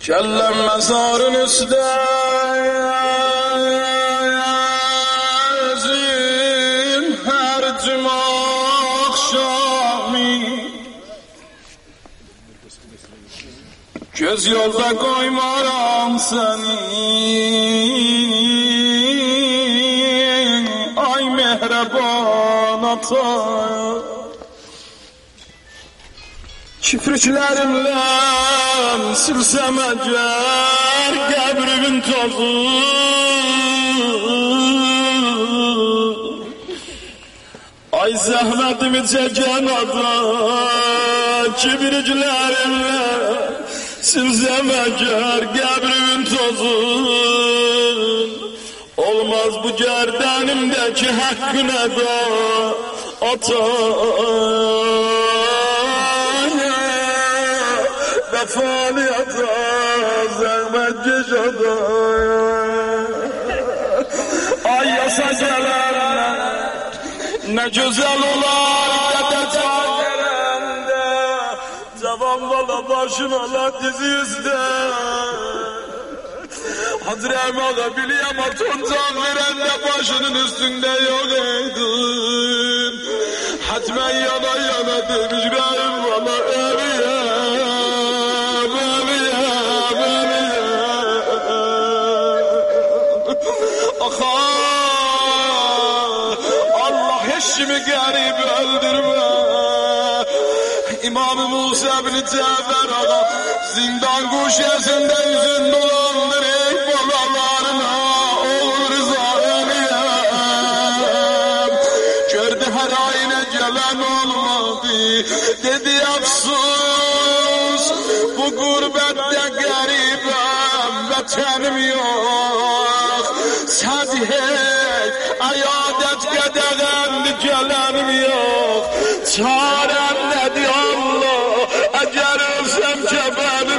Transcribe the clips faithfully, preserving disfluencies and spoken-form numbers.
Kellem mezarın üstüne her cuma akşamı göz yolda koymaram seni ay mehreban ata Kifriklerimle silsem eğer kabrimin tozu Ay zahmetimi çeken adam Kibircilerimle silsem eğer kabrimin tozu Olmaz bu gerdanimdeki hakkına da ata Vefaliyata zahmet yaşada Ay yasa gelen ne güzel olar dede can verende Cavan bala başın ola dizi üstte Hadrem ağa biliyem atın can verende başının üstünde yok eydin Hatmen yana yana demiş rahim bala eviye Eşimi garip öldürme İmam-ı Musa bin Cafer ağa Zindan kuşesinde yüzün dolandırıp balalarına Oğul Rıza'yım Gördü her ayine gelen olmadı Dedi afsus Bu gurbette garibim Vatanım yok Sadihek Ayadet gedegen gelenim yok Çarem nedir Allah Eğer ölsem kebenim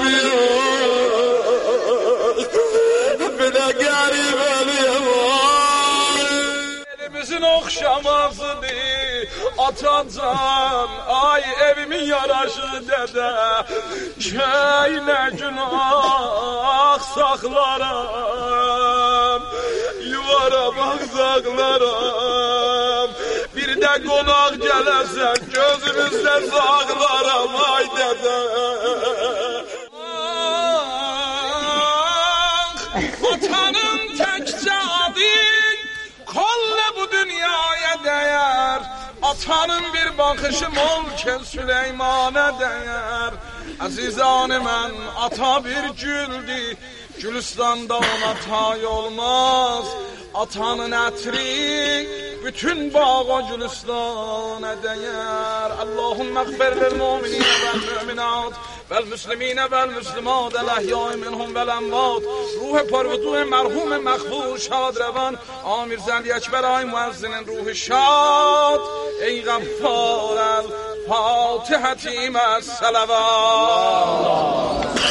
yok Bir de garip ölüyorum Elimizin okşamasını Atacan Ay evimin yaraşı dede Köyne günah saklarım Yuvara bakzaklarım Bir de konak gelesen gözümüzde saklarım ay dede Vatanın tekçe adın Kolle bu dünyaya değer Atanın bir bakışı molken Süleyman'a değer Azizane men ata bir güldü Gülistan'da ona tay olmaz Atanın etri bütün bağa Gülistan'a değer Allahümme gfir lil mu'minine vel mü'minat vel müslimine vel müslimat el ehyâi minhum vel emvat ruh parvudu merhum mekbul şad revan Amir Zeli Ekber ay muezzinin ruhu şad ey gaffar el Fatihati mes selavat